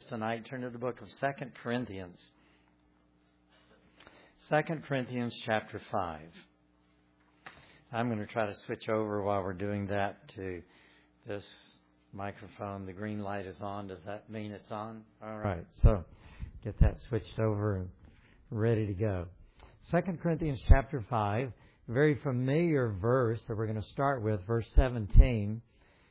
tonight, turn to the book of 2 Corinthians. 2 Corinthians chapter 5. I'm going to try to switch over while we're doing that to this microphone. The green light is on. Does that mean it's on? All right. So get that switched over and ready to go. 2 Corinthians chapter 5, a very familiar verse that we're going to start with, verse 17.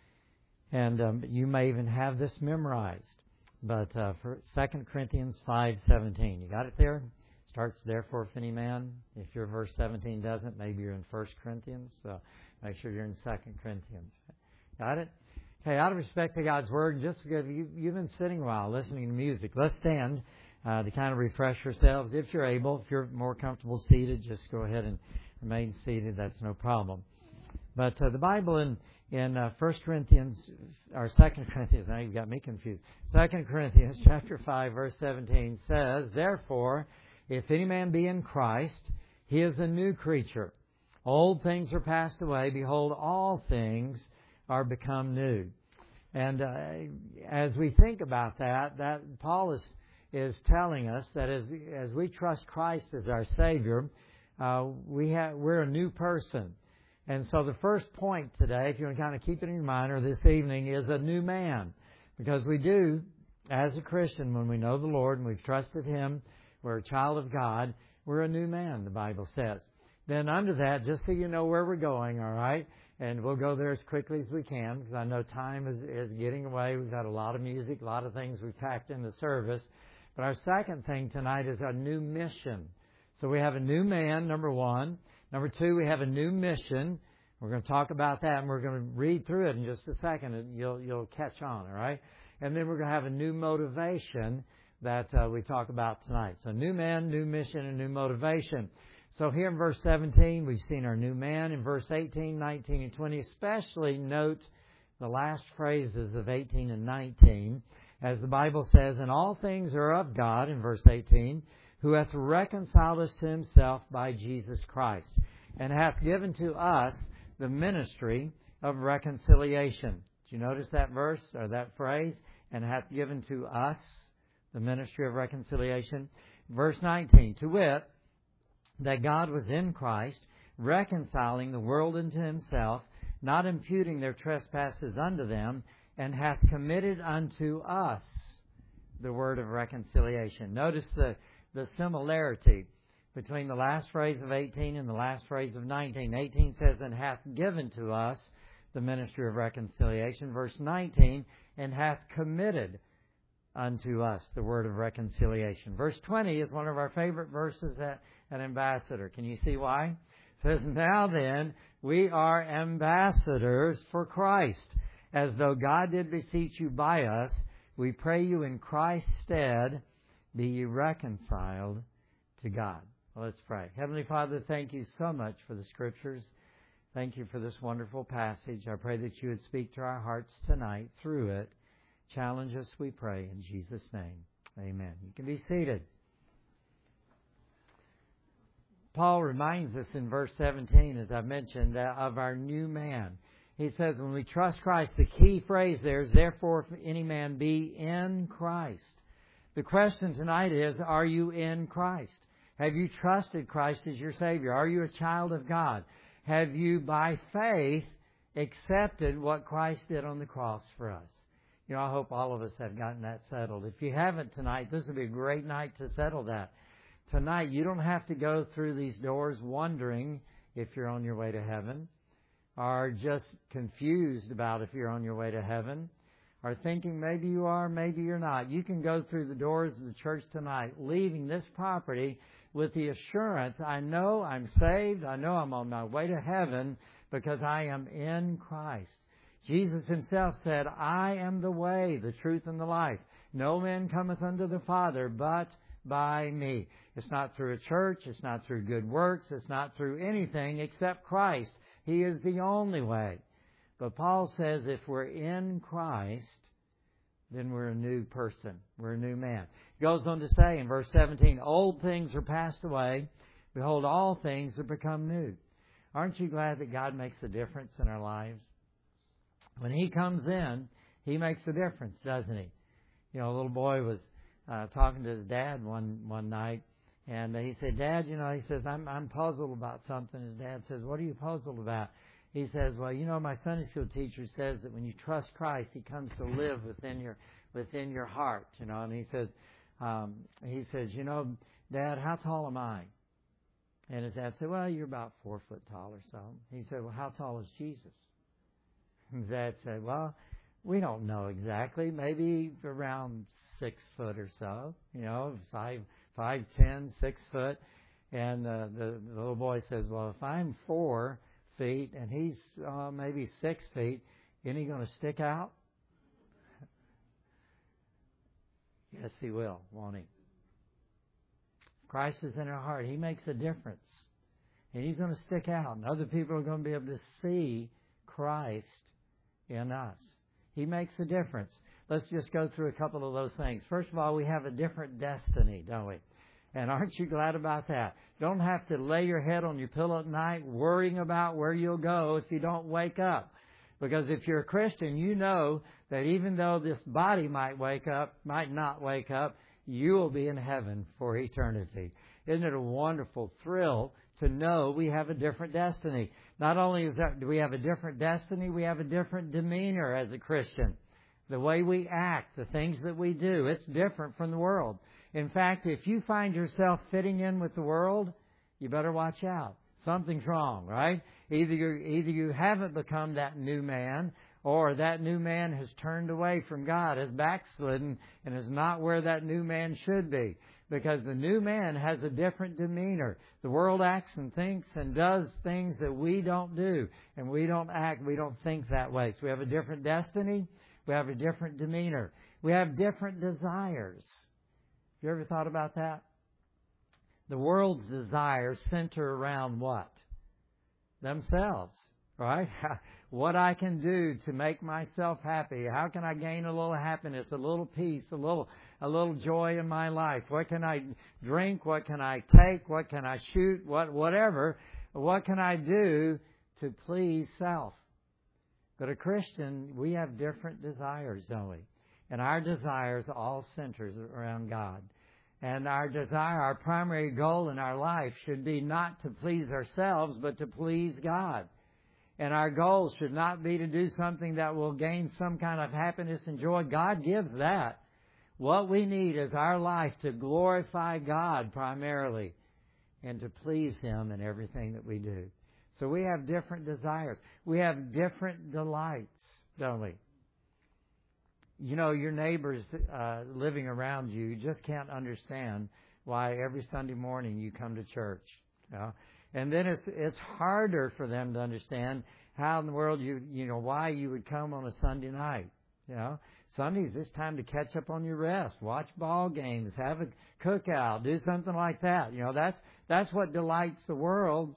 And you may even have this memorized. But for 2 Corinthians 5:17, you got it there? Starts, therefore, if any man. If your verse 17 doesn't, maybe you're in 1 Corinthians. So make sure you're in 2 Corinthians. Got it? Okay, out of respect to God's Word, just because you've been sitting a while listening to music, let's stand to kind of refresh yourselves. If you're able, if you're more comfortable seated, just go ahead and remain seated. That's no problem. But the Bible in 1 Corinthians, or 2 Corinthians, now you've got me confused. 2 Corinthians chapter 5, verse 17 says, therefore, if any man be in Christ, he is a new creature. Old things are passed away. Behold, all things are become new. And as we think about that Paul is telling us that as we trust Christ as our Savior, we're a new person. And so the first point today, if you want to kind of keep it in your mind, or this evening, is a new man. Because we do, as a Christian, when we know the Lord and we've trusted Him, we're a child of God, we're a new man, the Bible says. Then under that, just so you know where we're going, all right? And we'll go there as quickly as we can, because I know time is getting away. We've got a lot of music, a lot of things we've packed in the service. But our second thing tonight is a new mission. So we have a new man, number one. Number two, we have a new mission. We're going to talk about that, and we're going to read through it in just a second, and you'll catch on, all right? And then we're going to have a new motivation that we talk about tonight. So new man, new mission, and new motivation. So here in verse 17, we've seen our new man. In verse 18, 19, and 20, especially note the last phrases of 18 and 19. As the Bible says, and all things are of God, in verse 18, who hath reconciled us to Himself by Jesus Christ, and hath given to us the ministry of reconciliation. Did you notice that verse, or that phrase? And hath given to us the ministry of reconciliation. Verse 19, to wit, that God was in Christ, reconciling the world unto Himself, not imputing their trespasses unto them, and hath committed unto us the word of reconciliation. Notice the similarity between the last phrase of 18 and the last phrase of 19. 18 says, and hath given to us the ministry of reconciliation. Verse 19, and hath committed unto us the word of reconciliation. Verse 20 is one of our favorite verses at Ambassador. Can you see why? It says, now then, we are ambassadors for Christ, as though God did beseech you by us. We pray you in Christ's stead, be ye reconciled to God. Well, let's pray. Heavenly Father, thank you so much for the Scriptures. Thank you for this wonderful passage. I pray that you would speak to our hearts tonight through it. Challenge us, we pray, in Jesus' name. Amen. You can be seated. Paul reminds us in verse 17, as I mentioned, of our new man. He says when we trust Christ, the key phrase there is, therefore, if any man be in Christ. The question tonight is, are you in Christ? Have you trusted Christ as your Savior? Are you a child of God? Have you, by faith, accepted what Christ did on the cross for us? You know, I hope all of us have gotten that settled. If you haven't tonight, this would be a great night to settle that. Tonight, you don't have to go through these doors wondering if you're on your way to heaven, or just confused about if you're on your way to heaven, or thinking maybe you are, maybe you're not. You can go through the doors of the church tonight, leaving this property with the assurance, I know I'm saved, I know I'm on my way to heaven because I am in Christ. Jesus Himself said, I am the way, the truth, and the life. No man cometh unto the Father but by me. It's not through a church, it's not through good works, it's not through anything except Christ. He is the only way. But Paul says if we're in Christ, then we're a new person. We're a new man. He goes on to say in verse 17, old things are passed away. Behold, all things have become new. Aren't you glad that God makes a difference in our lives? When He comes in, He makes a difference, doesn't He? A little boy was talking to his dad one night, and he said, "Dad, he says, I'm puzzled about something." His dad says, "What are you puzzled about?" He says, "Well, my Sunday school teacher says that when you trust Christ, He comes to live within your heart, And he says, Dad, how tall am I?" And his dad said, "Well, you're about 4 foot tall or so." He said, "Well, how tall is Jesus?" And his dad said, "Well, we don't know exactly. Maybe around 6 foot or so. 5'10", 6 foot." And the little boy says, "Well, if I'm 4 feet and he's maybe 6 feet, isn't he going to stick out?" Yes, he will, won't he? Christ is in our heart. He makes a difference. And He's going to stick out. And other people are going to be able to see Christ in us. He makes a difference. Let's just go through a couple of those things. First of all, we have a different destiny, don't we? And aren't you glad about that? Don't have to lay your head on your pillow at night worrying about where you'll go if you don't wake up. Because if you're a Christian, you know that even though this body might not wake up, you will be in heaven for eternity. Isn't it a wonderful thrill to know we have a different destiny? Not only do we have a different destiny, we have a different demeanor as a Christian. The way we act, the things that we do, it's different from the world. In fact, if you find yourself fitting in with the world, you better watch out. Something's wrong, right? Either you haven't become that new man, or that new man has turned away from God, has backslidden, and is not where that new man should be. Because the new man has a different demeanor. The world acts and thinks and does things that we don't do. And we don't think that way. So we have a different destiny. We have a different demeanor. We have different desires. Have you ever thought about that? The world's desires center around what? Themselves, right? What I can do to make myself happy. How can I gain a little happiness, a little peace, a little joy in my life? What can I drink? What can I take? What can I shoot? Whatever. What can I do to please self? But a Christian, we have different desires, don't we? And our desires all centers around God. And our primary goal in our life should be not to please ourselves, but to please God. And our goal should not be to do something that will gain some kind of happiness and joy. God gives that. What we need is our life to glorify God primarily and to please Him in everything that we do. So we have different desires. We have different delights, don't we? Your neighbors living around you just can't understand why every Sunday morning you come to church. And then it's harder for them to understand how in the world why you would come on a Sunday night. Sundays, it's time to catch up on your rest, watch ball games, have a cookout, do something like that. That's what delights the world.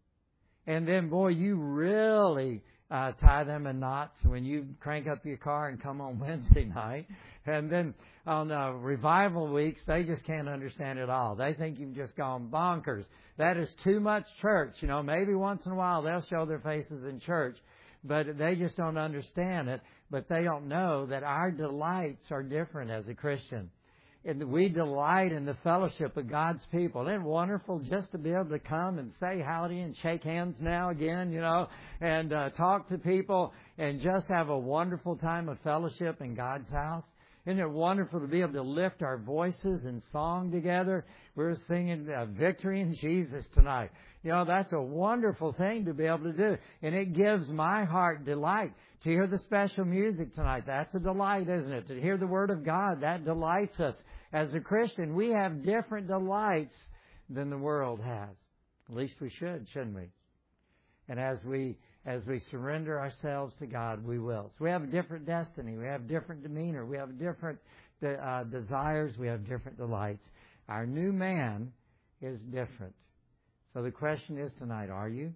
And then, boy, you really tie them in knots when you crank up your car and come on Wednesday night. And then on revival weeks, they just can't understand it all. They think you've just gone bonkers. That is too much church. Maybe once in a while they'll show their faces in church, but they just don't understand it. But they don't know that our delights are different as a Christian. And we delight in the fellowship of God's people. Isn't it wonderful just to be able to come and say howdy and shake hands now again, and talk to people and just have a wonderful time of fellowship in God's house? Isn't it wonderful to be able to lift our voices in song together? We're singing Victory in Jesus tonight. That's a wonderful thing to be able to do. And it gives my heart delight. To hear the special music tonight, that's a delight, isn't it? To hear the Word of God, that delights us. As a Christian, we have different delights than the world has. At least we should, shouldn't we? And as we surrender ourselves to God, we will. So we have a different destiny. We have different demeanor. We have different desires. We have different delights. Our new man is different. So the question is tonight, are you?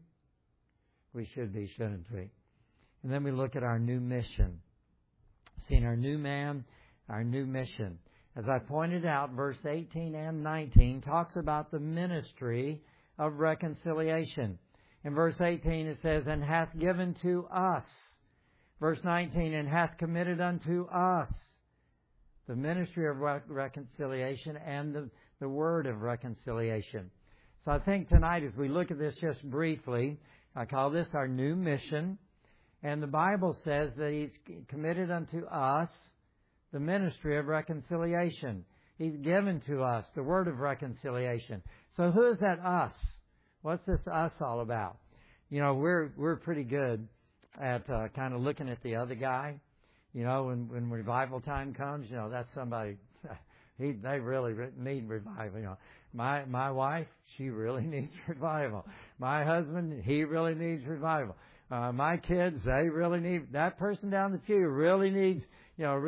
We should be, shouldn't we? And then we look at our new mission. Seeing our new man, our new mission. As I pointed out, verse 18 and 19 talks about the ministry of reconciliation. In verse 18 it says, and hath given to us. Verse 19, and hath committed unto us The ministry of reconciliation and the word of reconciliation. So I think tonight as we look at this just briefly, I call this our new mission. And the Bible says that He's committed unto us the ministry of reconciliation. He's given to us the word of reconciliation. So who is that us? What's this us all about? You know, we're pretty good at kind of looking at the other guy. You know, when revival time comes, you know, that's somebody, they really need revival. You know, my wife, she really needs revival. My husband, he really needs revival. My kids, they really need, that person down the pew really needs, you know,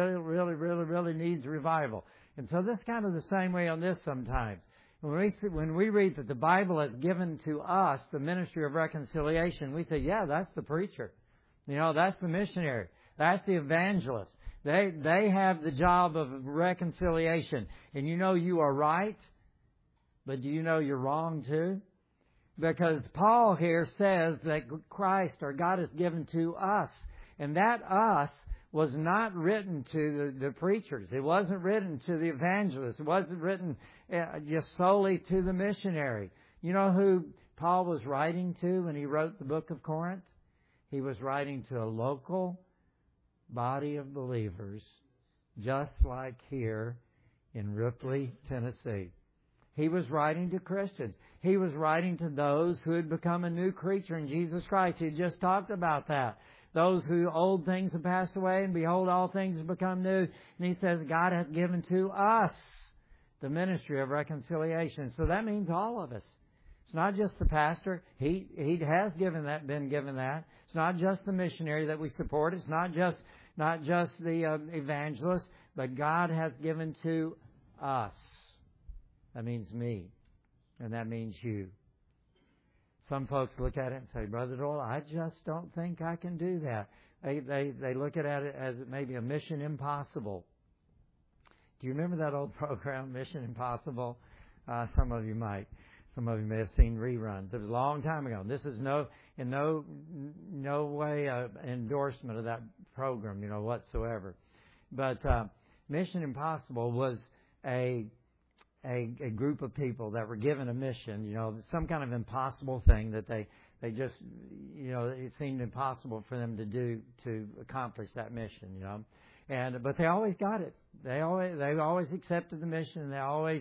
really needs revival. And so this is kind of the same way on this sometimes. When we read that the Bible has given to us the ministry of reconciliation, we say, yeah, that's the preacher. You know, that's the missionary. That's the evangelist. They have the job of reconciliation. And you know you are right, but do you know you're wrong too? Because Paul here says that Christ or God has given to us. And that us was not written to the preachers. It wasn't written to the evangelists. It wasn't written just solely to the missionary. You know who Paul was writing to when he wrote the book of Corinth? He was writing to a local body of believers, just like here in Ripley, Tennessee. He was writing to Christians. He was writing to those who had become a new creature in Jesus Christ. He just talked about that. Those who old things have passed away, and behold, all things have become new. And he says, God hath given to us the ministry of reconciliation. So that means all of us. It's not just the pastor. He has been given that. It's not just the missionary that we support. It's not just the evangelist, but God has given to us. That means me, and that means you. Some folks look at it and say, Brother Doyle, I just don't think I can do that. They look at it as maybe a mission impossible. Do you remember that old program, Mission Impossible? Some of you might. Some of you may have seen reruns. It was a long time ago. This is in no way an endorsement of that program, you know, whatsoever. But Mission Impossible was a group of people that were given a mission, you know, some kind of impossible thing that they just, you know, it seemed impossible for them to do to accomplish that mission, you know. But they always got it. They always accepted the mission, and they always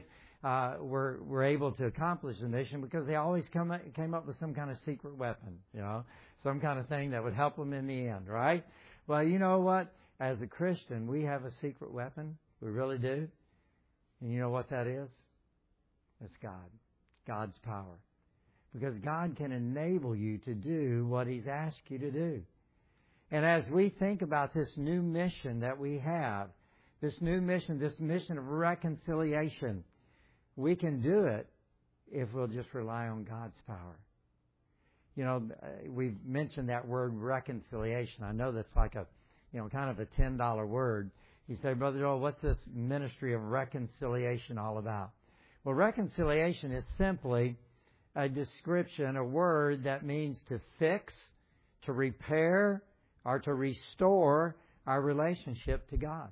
were able to accomplish the mission because they always came up with some kind of secret weapon, you know, some kind of thing that would help them in the end, right? Well, you know what? As a Christian, we have a secret weapon. We really do. And you know what that is? It's God. God's power. Because God can enable you to do what He's asked you to do. And as we think about this new mission that we have, this mission of reconciliation, we can do it if we'll just rely on God's power. You know, we've mentioned that word reconciliation. I know that's like a, you know, kind of a $10 word. You say, Brother Joel, what's this ministry of reconciliation all about? Well, reconciliation is simply a description, a word that means to fix, to repair, or to restore our relationship to God.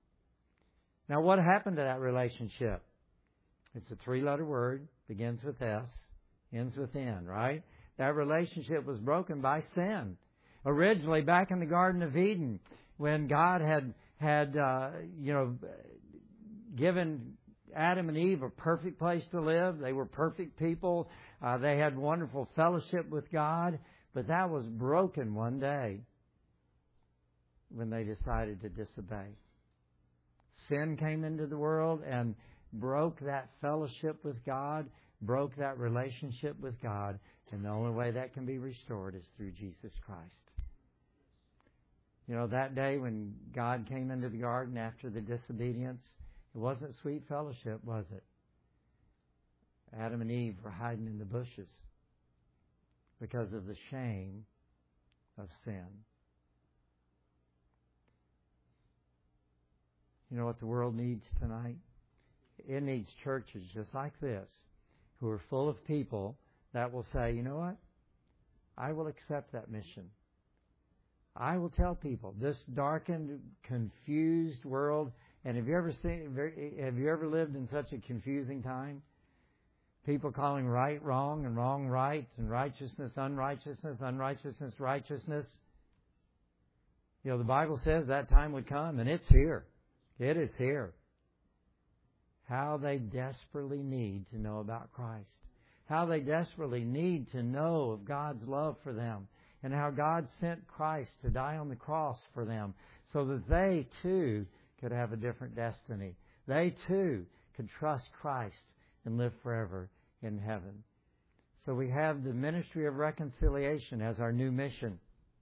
Now, what happened to that relationship? It's a 3-letter word, begins with S, ends with N, right? That relationship was broken by sin. Originally, back in the Garden of Eden, when God had given Adam and Eve a perfect place to live. They were perfect people. They had wonderful fellowship with God. But that was broken one day when they decided to disobey. Sin came into the world and broke that fellowship with God, broke that relationship with God. And the only way that can be restored is through Jesus Christ. You know, that day when God came into the garden after the disobedience, it wasn't sweet fellowship, was it? Adam and Eve were hiding in the bushes because of the shame of sin. You know what the world needs tonight? It needs churches just like this who are full of people that will say, you know what? I will accept that mission. I will tell people this darkened, confused world And have you ever lived in such a confusing time? People calling right wrong and wrong right, and righteousness unrighteousness, unrighteousness righteousness. You know, the Bible says that time would come, and it's here. It is here. How they desperately need to know about Christ. How they desperately need to know of God's love for them. And how God sent Christ to die on the cross for them so that they too could have a different destiny. They too could trust Christ and live forever in heaven. So we have the ministry of reconciliation as our new mission.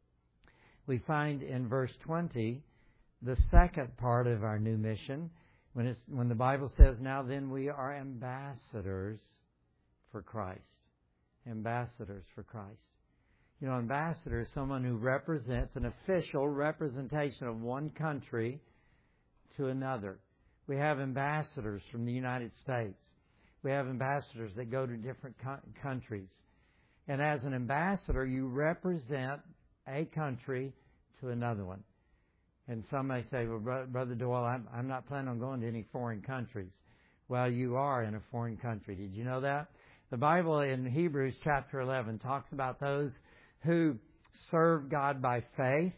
We find in verse 20 the second part of our new mission when the Bible says, "Now then we are ambassadors for Christ." Ambassadors for Christ. You know, ambassador is someone who represents an official representation of one country to another. We have ambassadors from the United States. We have ambassadors that go to different countries. And as an ambassador, you represent a country to another one. And some may say, well, Brother Doyle, I'm not planning on going to any foreign countries. Well, you are in a foreign country. Did you know that? The Bible in Hebrews chapter 11 talks about those who serve God by faith.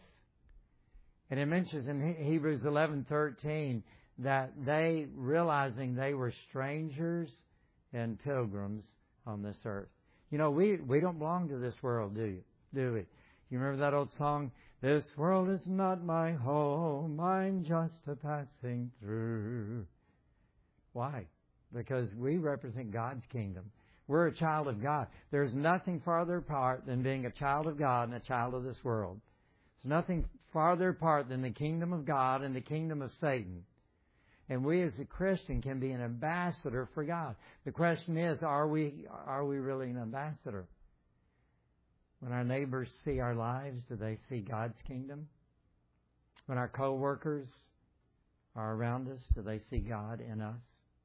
And it mentions in Hebrews 11:13 that they, realizing they were strangers and pilgrims on this earth. You know, we don't belong to this world, do we? You remember that old song? This world is not my home, I'm just a passing through. Why? Because we represent God's kingdom. We're a child of God. There's nothing farther apart than being a child of God and a child of this world. There's nothing farther apart than the kingdom of God and the kingdom of Satan. And we as a Christian can be an ambassador for God. The question is, are we really an ambassador? When our neighbors see our lives, do they see God's kingdom? When our co-workers are around us, do they see God in us?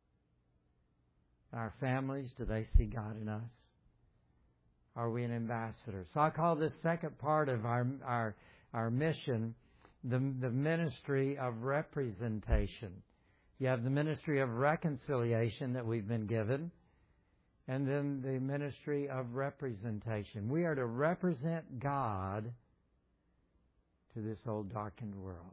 Our families, do they see God in us? Are we an ambassador? So I call this second part of our mission the ministry of representation. You have the ministry of reconciliation that we've been given, and then the ministry of representation. We are to represent God to this old darkened world.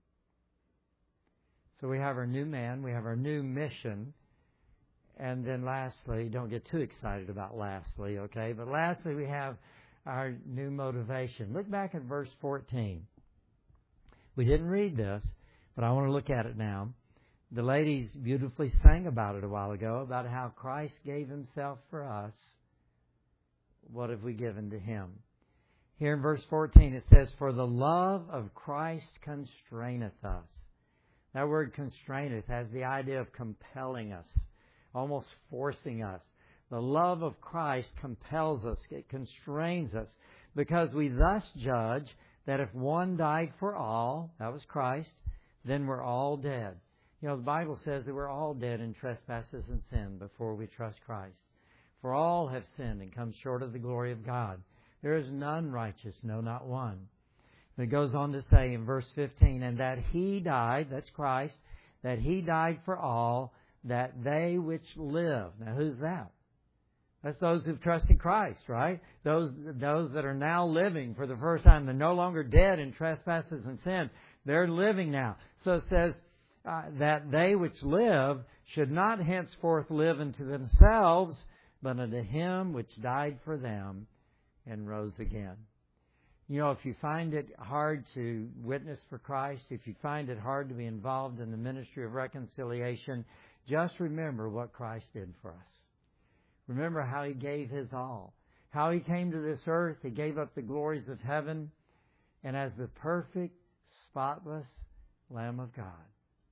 So we have our new man, we have our new mission, and then lastly, don't get too excited about lastly, okay? But lastly, we have our new motivation. Look back at verse 14. We didn't read this, but I want to look at it now. The ladies beautifully sang about it a while ago, about how Christ gave Himself for us. What have we given to Him? Here in verse 14 it says, "For the love of Christ constraineth us." That word constraineth has the idea of compelling us, almost forcing us. The love of Christ compels us. It constrains us. Because we thus judge that if one died for all, that was Christ, then we're all dead. You know, the Bible says that we're all dead in trespasses and sin before we trust Christ. For all have sinned and come short of the glory of God. There is none righteous, no, not one. And it goes on to say in verse 15, "And that He died," that's Christ, "that He died for all, that they which live." Now, who's that? That's those who've trusted Christ, right? Those that are now living for the first time. They're no longer dead in trespasses and sin. They're living now. So it says that they which live should not henceforth live unto themselves, but unto Him which died for them and rose again. You know, if you find it hard to witness for Christ, if you find it hard to be involved in the ministry of reconciliation, just remember what Christ did for us. Remember how He gave His all. How He came to this earth. He gave up the glories of heaven. And as the perfect, spotless Lamb of God,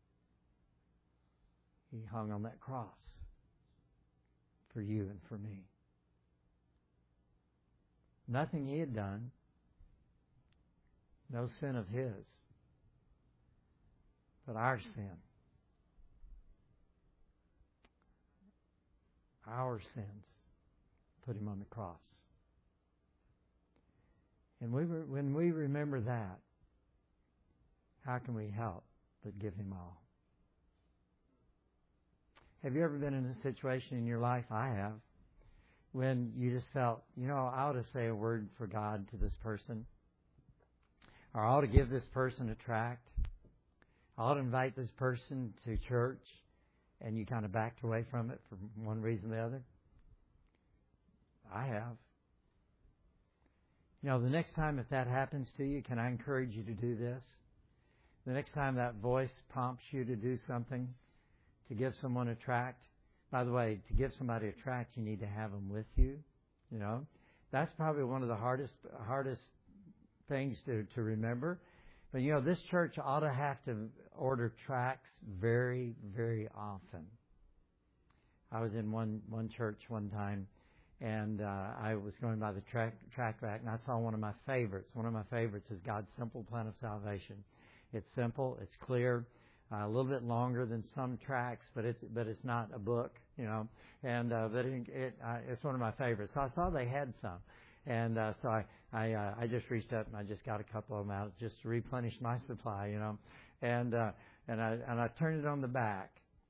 He hung on that cross for you and for me. Nothing He had done. No sin of His. But our sin. Our sins put Him on the cross. And when we remember that, how can we help but give Him all? Have you ever been in a situation in your life? I have. When you just felt, I ought to say a word for God to this person. Or I ought to give this person a tract. I ought to invite this person to church. And you kind of backed away from it for one reason or the other. I have. The next time if that happens to you, can I encourage you to do this? The next time that voice prompts you to do something, to give someone a tract. By the way, to give somebody a tract, you need to have them with you. That's probably one of the hardest things to remember. But this church ought to have to order tracts very, very often. I was in one church one time, and I was going by the tract rack, and I saw one of my favorites. One of my favorites is God's Simple Plan of Salvation. It's simple, it's clear, a little bit longer than some tracts, but it's not a book, And but it's one of my favorites. So I saw they had some, and so I just reached up and I just got a couple of them out just to replenish my supply, And I turned it on the back,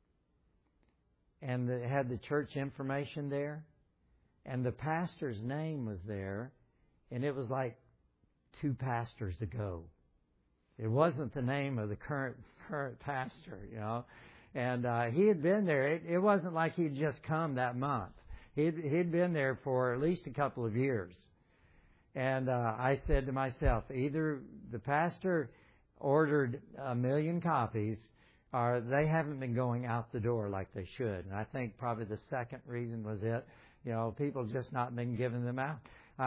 and it had the church information there, and the pastor's name was there, and it was like 2 pastors ago. It wasn't the name of the current pastor, And he had been there. It wasn't like he'd just come that month. He'd been there for at least a couple of years. And I said to myself, either the pastor ordered 1 million copies, or they haven't been going out the door like they should. And I think probably the second reason was it. People just not been giving them out.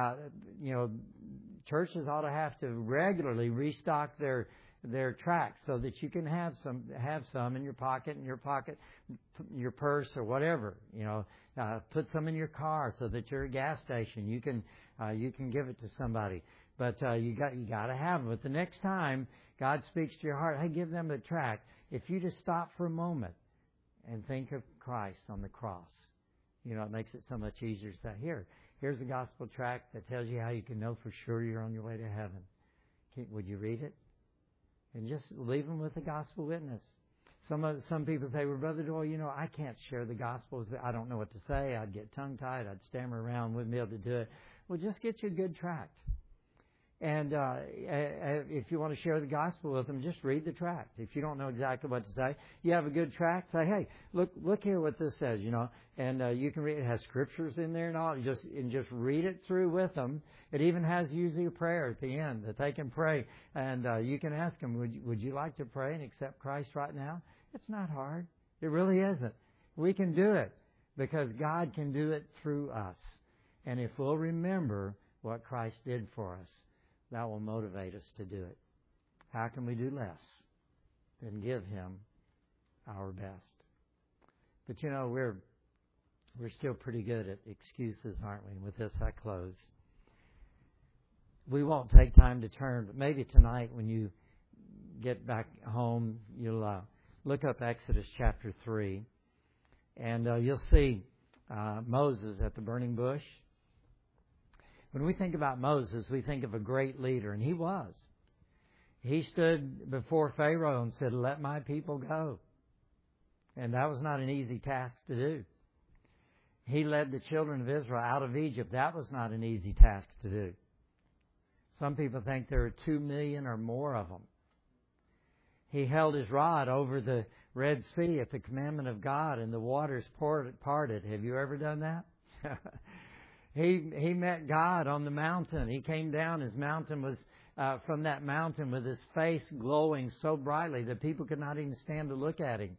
Churches ought to have to regularly restock their tracts so that you can have some in your pocket, your purse, or whatever. Put some in your car so that you're at a gas station. You can give it to somebody. But you got to have them. But the next time God speaks to your heart, hey, give them the tract. If you just stop for a moment and think of Christ on the cross, it makes it so much easier to say, here's a gospel tract that tells you how you can know for sure you're on your way to heaven. Would you read it? And just leave them with the gospel witness. Some people say, well, Brother Doyle, I can't share the gospel. I don't know what to say. I'd get tongue-tied. I'd stammer around. Wouldn't be able to do it. Well, just get you a good tract. And if you want to share the gospel with them, just read the tract. If you don't know exactly what to say, you have a good tract, say, hey, look here what this says, And you can read. It has scriptures in there and all. Just read it through with them. It even has usually a prayer at the end that they can pray. And you can ask them, would you like to pray and accept Christ right now? It's not hard. It really isn't. We can do it because God can do it through us. And if we'll remember what Christ did for us, that will motivate us to do it. How can we do less than give Him our best? But we're still pretty good at excuses, aren't we? With this, I close. We won't take time to turn, but maybe tonight when you get back home, you'll look up Exodus chapter 3, and you'll see Moses at the burning bush. When we think about Moses, we think of a great leader, and he was. He stood before Pharaoh and said, let my people go. And that was not an easy task to do. He led the children of Israel out of Egypt. That was not an easy task to do. Some people think there are 2 million or more of them. He held his rod over the Red Sea at the commandment of God, and the waters parted. Have you ever done that? He met God on the mountain. He came down. His mountain was from that mountain with his face glowing so brightly that people could not even stand to look at him.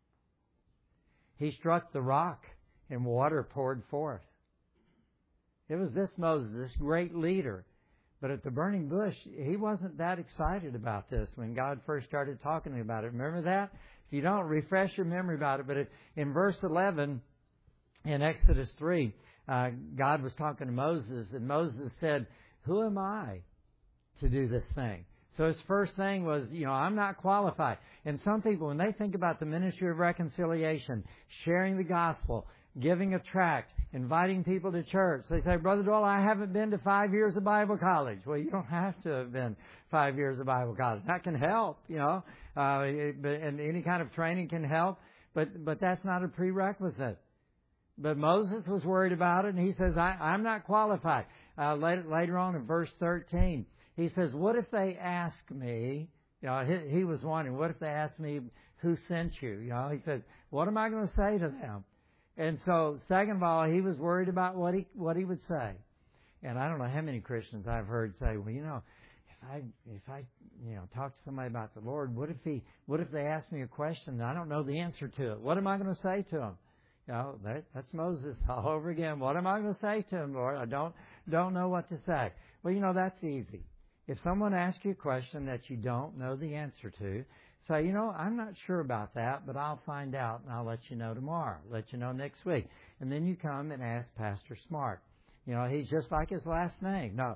He struck the rock and water poured forth. It was this Moses, this great leader. But at the burning bush, he wasn't that excited about this when God first started talking to him about it. Remember that? If you don't, refresh your memory about it. But in verse 11 in Exodus 3, God was talking to Moses, and Moses said, who am I to do this thing? So his first thing was, I'm not qualified. And some people, when they think about the ministry of reconciliation, sharing the gospel, giving a tract, inviting people to church, they say, Brother Doyle, I haven't been to 5 years of Bible college. Well, you don't have to have been 5 years of Bible college. That can help, and any kind of training can help. But that's not a prerequisite. But Moses was worried about it, and he says, I'm not qualified. Later on in verse 13, he says, what if they ask me, he was wondering, what if they ask me who sent you? He says, what am I going to say to them? And so, second of all, he was worried about what he would say. And I don't know how many Christians I've heard say, well, if I talk to somebody about the Lord, what if they ask me a question and I don't know the answer to it? What am I going to say to them? That's Moses all over again. What am I going to say to him, Lord? I don't know what to say. Well, that's easy. If someone asks you a question that you don't know the answer to, say, I'm not sure about that, but I'll find out and I'll let you know tomorrow, let you know next week. And then you come and ask Pastor Smart. He's just like his last name. No,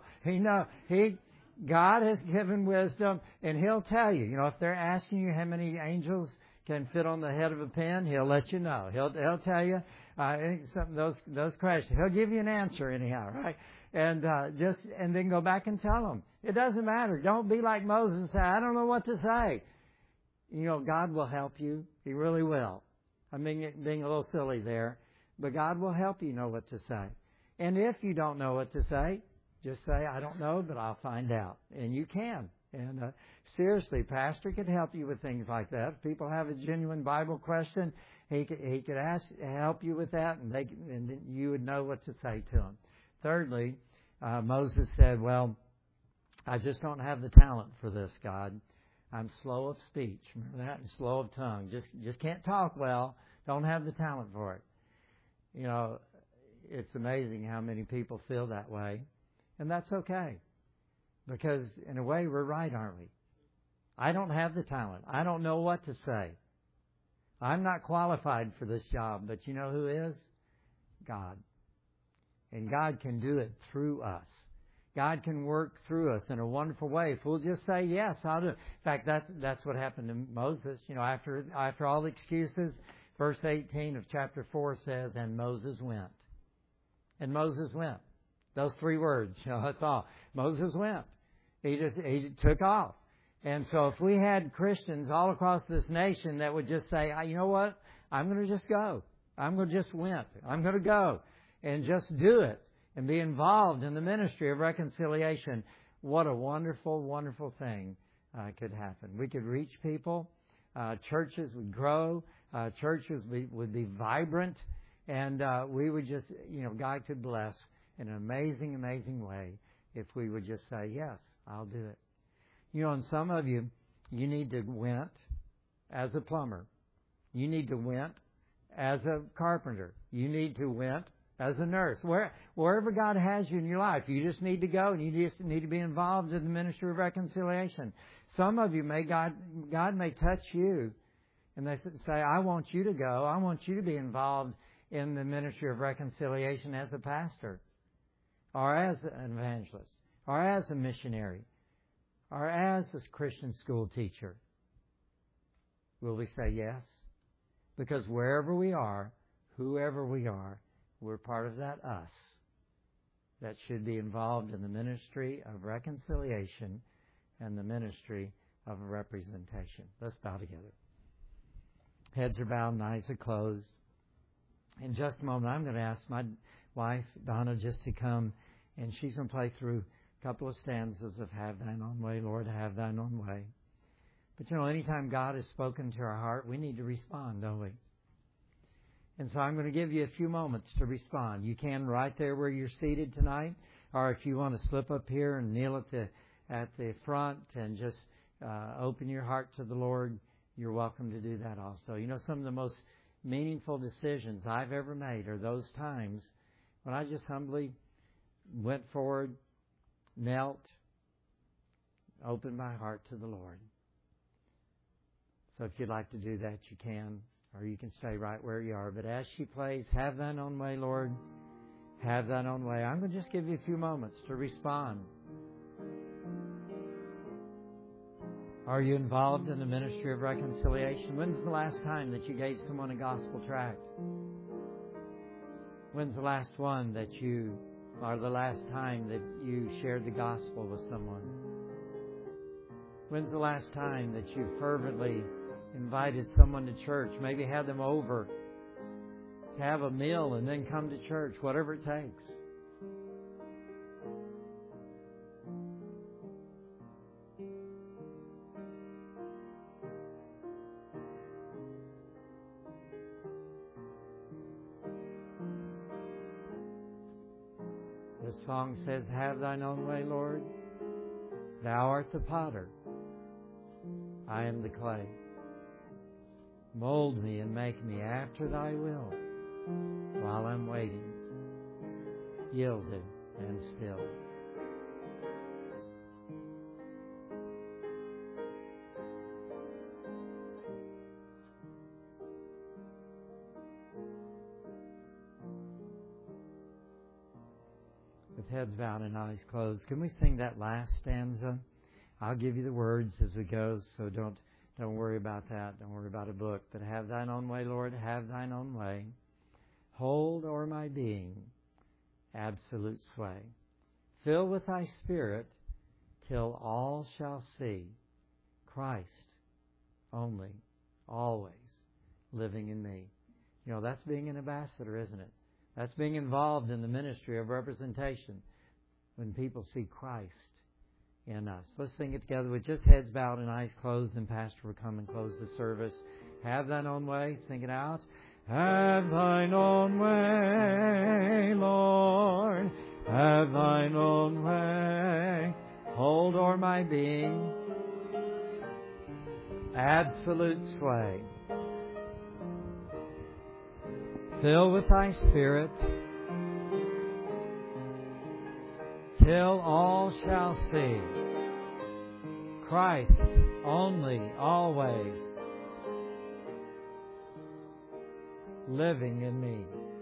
God has given wisdom, and He'll tell you. If they're asking you how many angels can fit on the head of a pin, He'll let you know. He'll tell you those questions. He'll give you an answer anyhow, right? And then go back and tell them. It doesn't matter. Don't be like Moses and say, I don't know what to say. God will help you. He really will. I'm being a little silly there, but God will help you know what to say. And if you don't know what to say, just say, I don't know, but I'll find out. And you can. And seriously, Pastor could help you with things like that. If people have a genuine Bible question, he could help you with that, and then you would know what to say to them. Thirdly, Moses said, well, I just don't have the talent for this, God. I'm slow of speech. Remember that? And slow of tongue. Just can't talk well. Don't have the talent for it. It's amazing how many people feel that way. And that's okay. Because in a way, we're right, aren't we? I don't have the talent. I don't know what to say. I'm not qualified for this job. But you know who is? God. And God can do it through us. God can work through us in a wonderful way. If we'll just say, yes, I'll do it. In fact, that's what happened to Moses. After all the excuses, verse 18 of chapter 4 says, and Moses went. And Moses went. Those three words, that's all. Moses went. He took off. And so if we had Christians all across this nation that would just say, you know what? I'm going to just go. I'm going to just went. I'm going to go and just do it and be involved in the ministry of reconciliation. What a wonderful, wonderful thing could happen. We could reach people. Churches would grow. Churches would be vibrant. And we would just, God could bless in an amazing, amazing way if we would just say, yes, I'll do it. And some of you need to went as a plumber. You need to went as a carpenter. You need to went as a nurse. Wherever God has you in your life, you just need to go and you just need to be involved in the ministry of reconciliation. Some of you God may touch you and they say, I want you to go. I want you to be involved in the ministry of reconciliation as a pastor or as an evangelist or as a missionary or as a Christian school teacher. Will we say yes? Because wherever we are, whoever we are, we're part of that us that should be involved in the ministry of reconciliation and the ministry of representation. Let's bow together. Heads are bowed and eyes are closed. In just a moment, I'm going to ask my wife, Donna, just to come, and she's going to play through a couple of stanzas of Have Thine Own Way, Lord, Have Thine Own Way. But anytime God has spoken to our heart, we need to respond, don't we? And so I'm going to give you a few moments to respond. You can right there where you're seated tonight, or if you want to slip up here and kneel at the front and just open your heart to the Lord, you're welcome to do that also. Some of the most meaningful decisions I've ever made are those times when I just humbly went forward, knelt, opened my heart to the Lord. So if you'd like to do that, you can. Or you can stay right where you are. But as she plays, Have Thine Own Way, Lord, Have Thine Own Way, I'm going to just give you a few moments to respond. Are you involved in the ministry of reconciliation? When's the last time that you gave someone a gospel tract? When's the last one that or the last time that you shared the gospel with someone? When's the last time that you fervently invited someone to church, maybe had them over to have a meal and then come to church, whatever it takes. The song says, have thine own way, Lord. Thou art the potter. I am the clay. Mold me and make me after thy will while I'm waiting, yielded and still. With heads bowed and eyes closed, can we sing that last stanza? I'll give you the words as we go, so don't worry about that. Don't worry about a book. But have thine own way, Lord, have thine own way. Hold o'er my being absolute sway. Fill with thy Spirit till all shall see Christ only, always living in me. You know, that's being an ambassador, isn't it? That's being involved in the ministry of representation when people see Christ in us. Let's sing it together with just heads bowed and eyes closed, and Pastor will come and close the service. Have thine own way. Sing it out. Have thine own way, Lord. Have thine own way. Hold o'er my being absolute sway. Fill with thy Spirit till all shall see Christ only, always living in me.